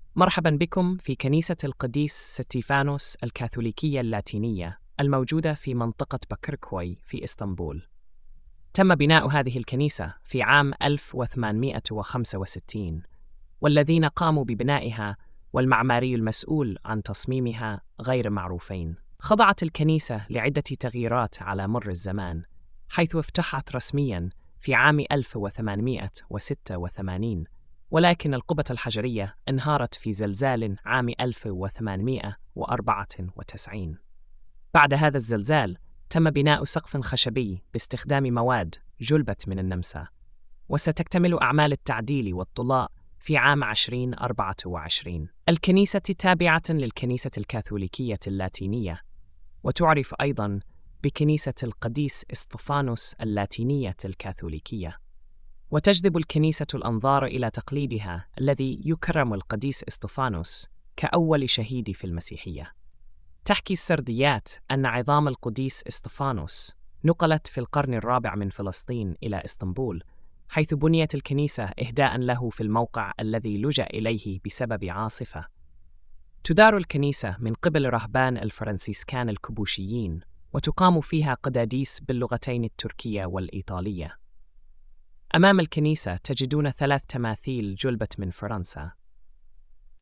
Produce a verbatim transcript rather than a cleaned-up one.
مرحبا بكم في كنيسة القديس ستيفانوس الكاثوليكية اللاتينية الموجودة في منطقة بكركوي في إسطنبول. تم بناء هذه الكنيسة في عام ألف وثمانمائة وخمسة وستين، والذين قاموا ببنائها والمعماري المسؤول عن تصميمها غير معروفين. خضعت الكنيسة لعدة تغييرات على مر الزمان، حيث افتتحت رسمياً في عام ألف وثمانمائة وستة وثمانين، ولكن القبة الحجرية انهارت في زلزال عام ألف وثمانمائة وأربعة وتسعين. بعد هذا الزلزال تم بناء سقف خشبي باستخدام مواد جلبت من النمسا، وستكتمل أعمال التعديل والطلاء في عام ألفين وأربعة وعشرين. الكنيسة تابعة للكنيسة الكاثوليكية اللاتينية، وتعرف أيضاً بكنيسة القديس اسطفانوس اللاتينية الكاثوليكية، وتجذب الكنيسة الأنظار إلى تقليدها الذي يكرم القديس اسطفانوس كأول شهيد في المسيحية. تحكي السرديات أن عظام القديس اسطفانوس نقلت في القرن الرابع من فلسطين إلى إسطنبول، حيث بنيت الكنيسة إهداءً له في الموقع الذي لجأ إليه بسبب عاصفة. تدار الكنيسة من قبل رهبان الفرنسيسكان الكبوشيين، وتقام فيها قداديس باللغتين التركية والإيطالية. أمام الكنيسة تجدون ثلاث تماثيل جلبت من فرنسا،